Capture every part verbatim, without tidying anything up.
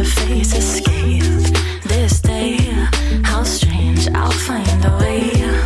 to face, escape this day. How strange, I'll find a way.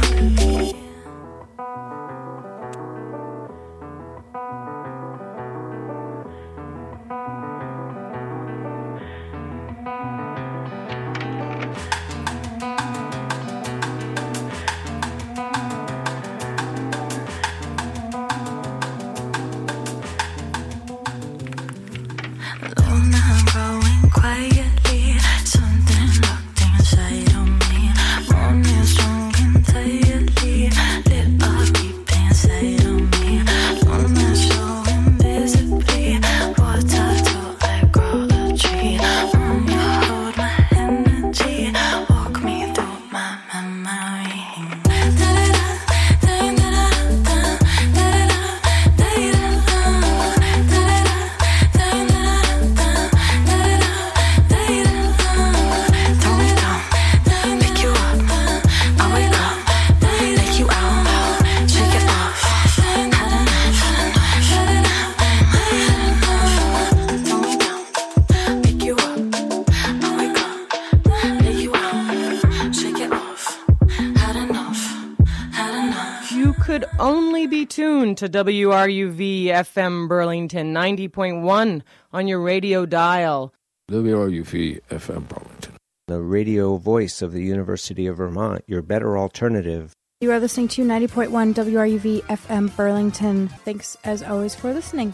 To W R U V F M Burlington ninety point one on your radio dial. W R U V F M Burlington. The radio voice of the University of Vermont, your better alternative. You are listening to ninety point one W R U V F M Burlington. Thanks as always for listening.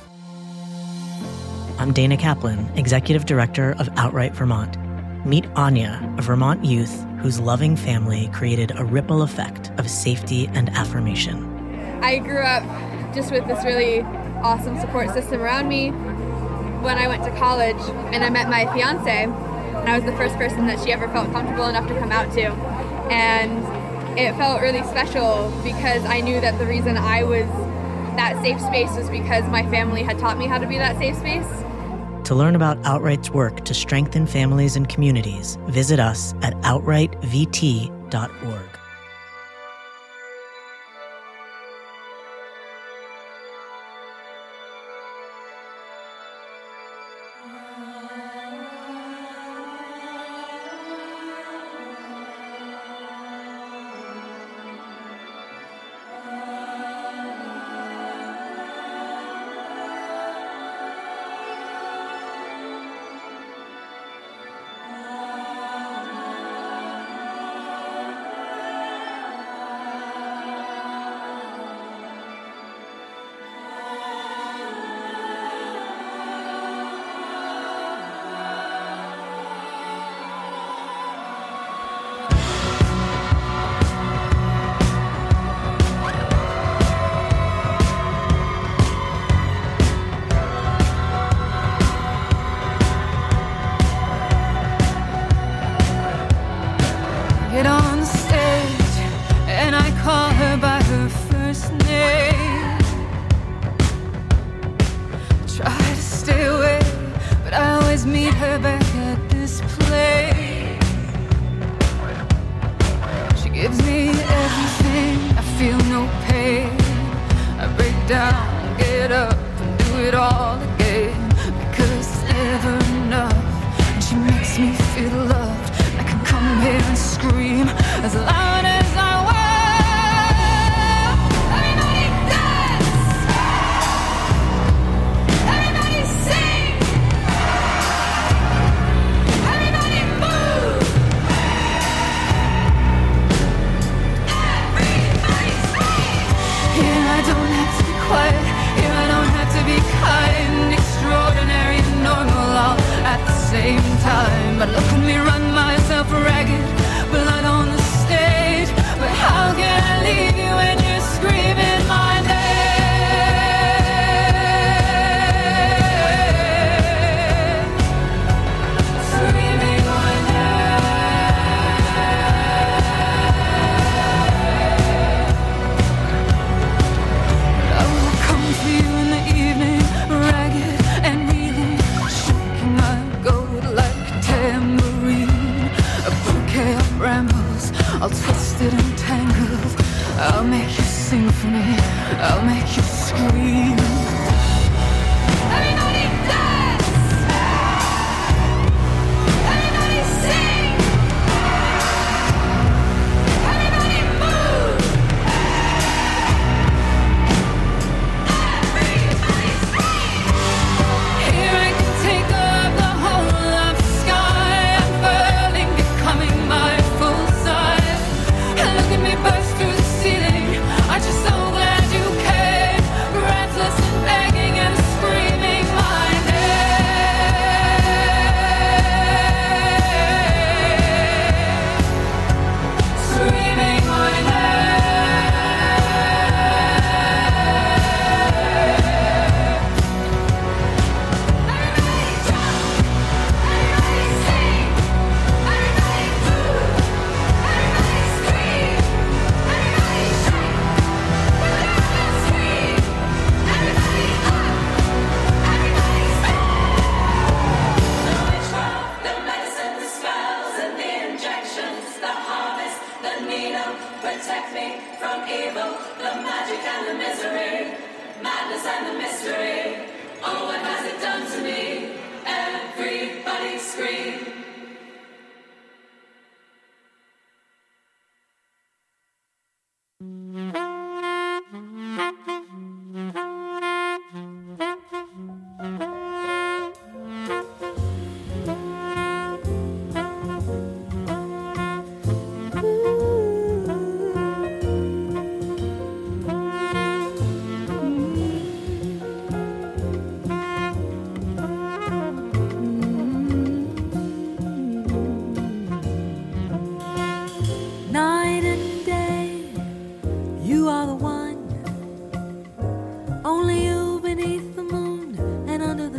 I'm Dana Kaplan, Executive Director of Outright Vermont. Meet Anya, a Vermont youth whose loving family created a ripple effect of safety and affirmation. I grew up just with this really awesome support system around me. When I went to college and I met my fiance, and I was the first person that she ever felt comfortable enough to come out to. And it felt really special because I knew that the reason I was that safe space was because my family had taught me how to be that safe space. To learn about Outright's work to strengthen families and communities, visit us at outright v t dot org. Here I don't have to be quiet. Here I don't have to be kind.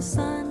the sun.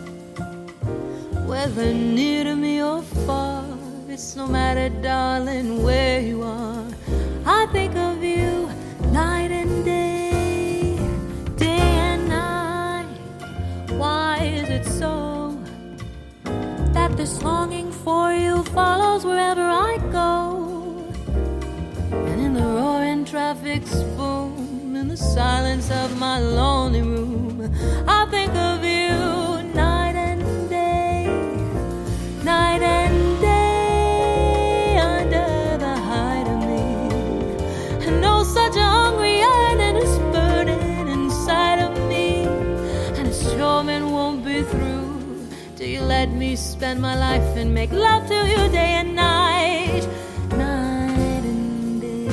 Whether near to me or far, it's no matter, darling, where you are. I think of you night and day, day and night. Why is it so that this longing for you follows wherever I go? And in the roaring traffic's boom, in the silence of my lonely room, I think of you night and day, night and day, under the hide of me. I know such a hungry yearning is burning inside of me, and it's sure man won't be through till you let me spend my life and make love to you day and night, night and day.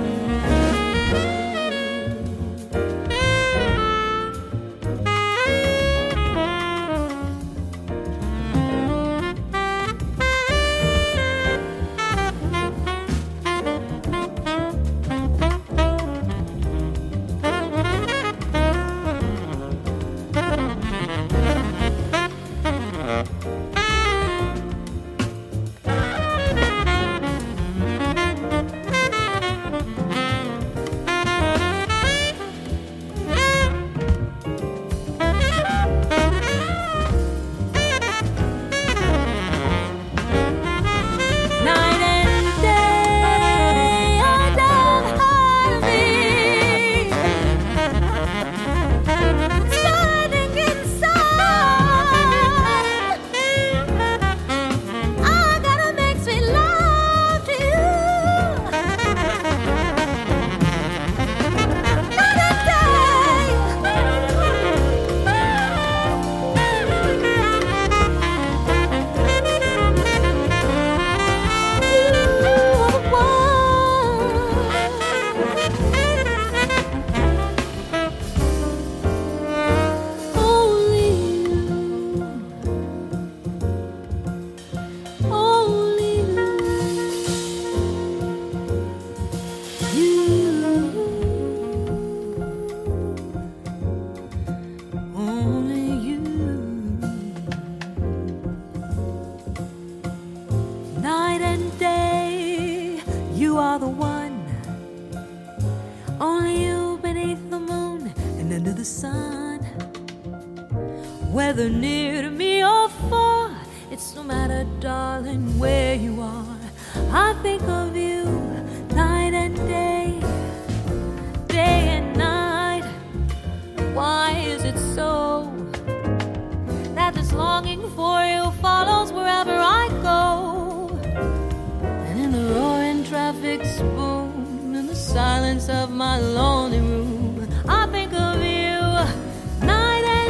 Whether near to me or far, it's no matter, darling, where you are. I think of you night and day, day and night. Why is it so that this longing for you follows wherever I go? And in the roaring traffic's boom, in the silence of my lonely room, I think of you night and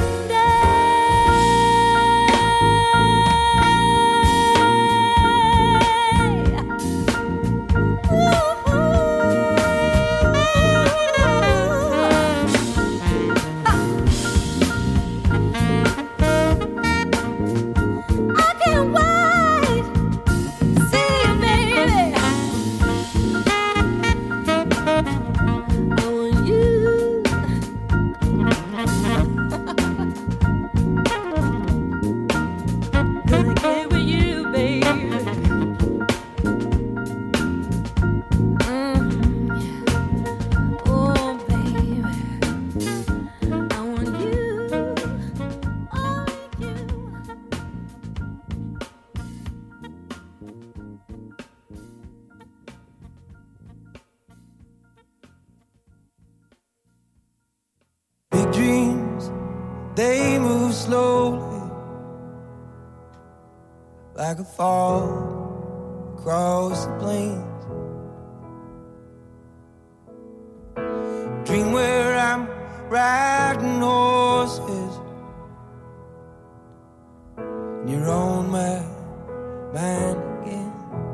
like a fall across the plains. Dream where I'm riding horses and you're on my mind again.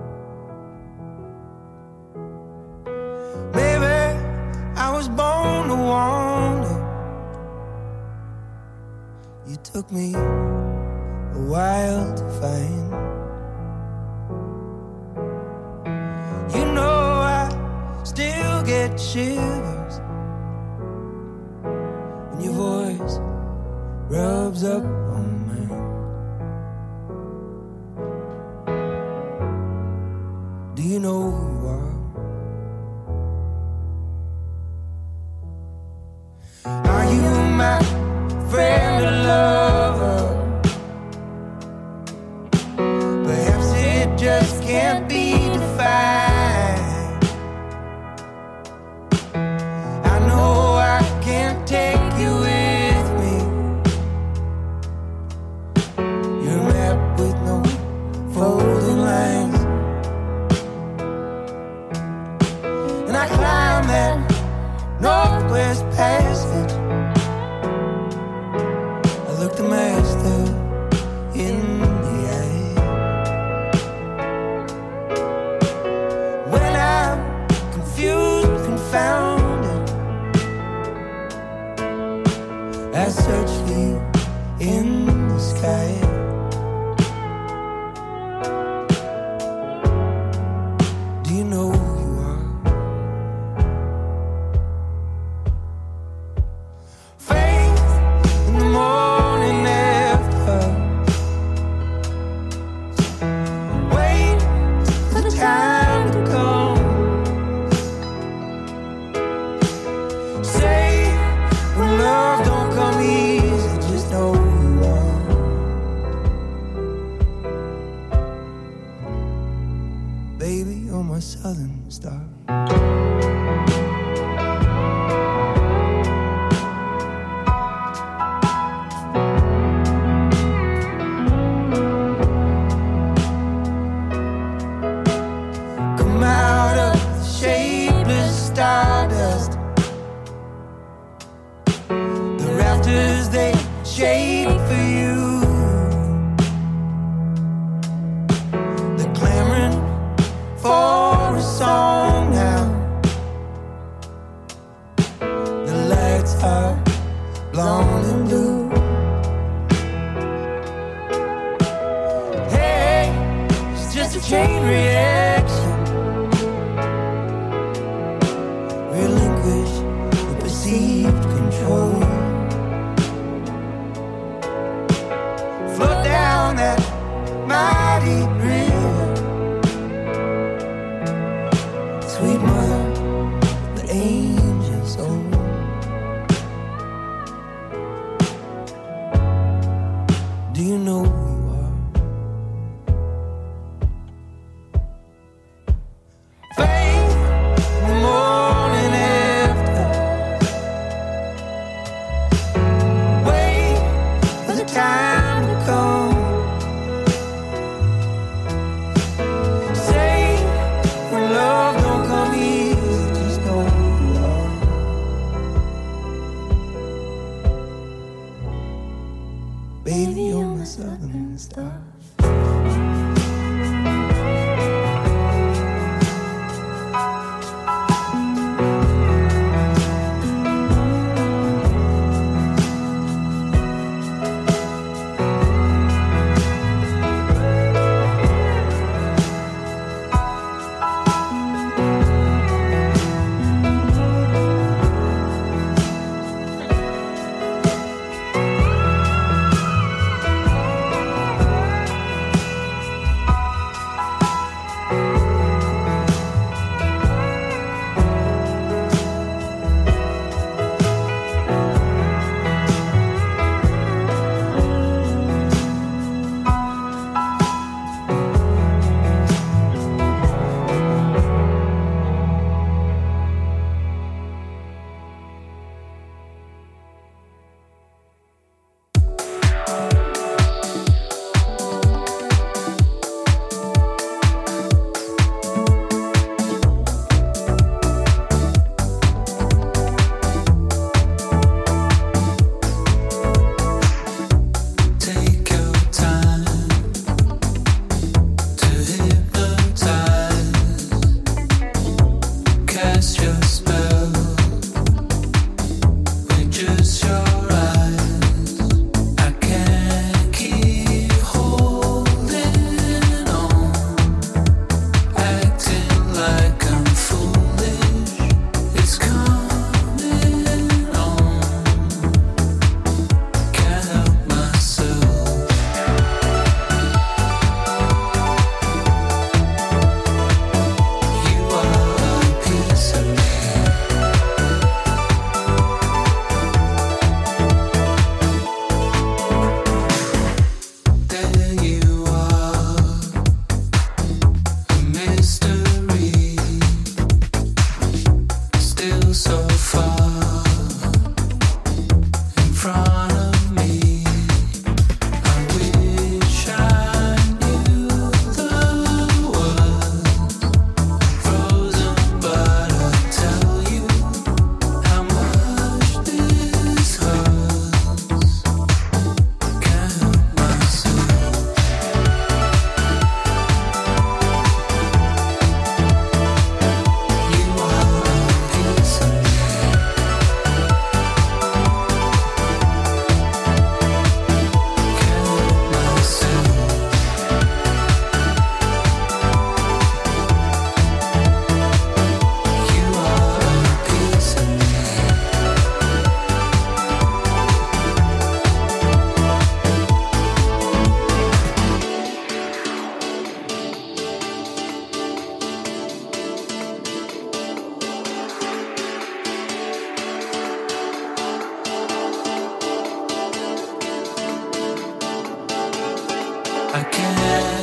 Maybe I was born to wander. You took me a while to find. You know I still get shivers when your voice rubs up on me. Do you know who you are? Are you my friend or lover? Perhaps it just can't be defined. I know I can't take you with me. You're a map with no folding lines, and I climb that Northwest Passage. I look the master in the eye. When I'm confused, confounded, I search for you in the sky. Do you know who you are? Faith in the morning after. Wait for the time to come. Say when love don't come easy, just know who you are. Baby, you're my southern star. Come out of the shapeless stardust. The rafters, they shake for you. They're clamoring for a song now. The lights are blown in blue. Hey, it's just a chain reaction. Relinquish the perceived control. Float down that mighty river. Sweet mother, the angel's own. Do you know who you are? Faith in the morning after. Wait for the time to come. Say when love don't come easy, just know who you are. Baby, you're my southern star. I can't